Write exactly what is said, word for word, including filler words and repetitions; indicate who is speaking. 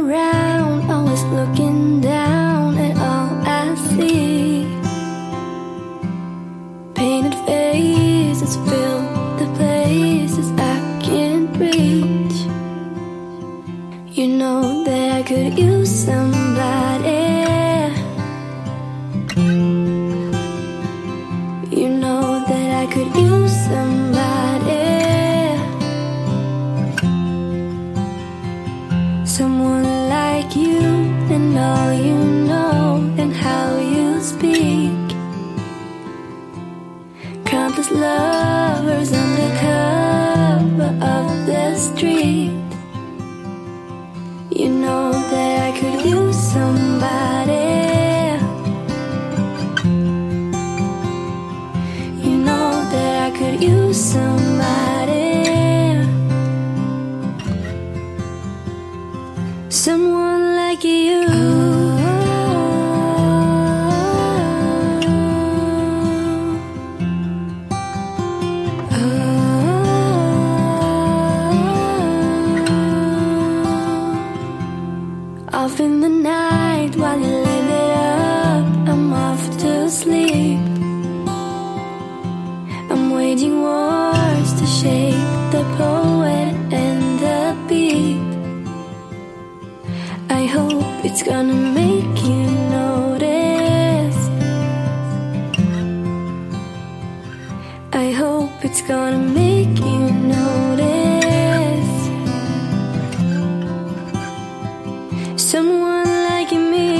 Speaker 1: around, always looking down at all I see. Painted faces fill the places I can't reach. You know that I could use somebody. You know that I could use somebody. Someone like you, and all you know, and how you speak. Countless lovers under cover of the street. You know that I could use somebody. You know that I could use somebody. Someone like you. Off in the night while you live it up, I'm off to sleep. I'm waging wars to shape the poet and the beat. I hope it's gonna make you notice. I hope it's gonna make you notice. Someone like me.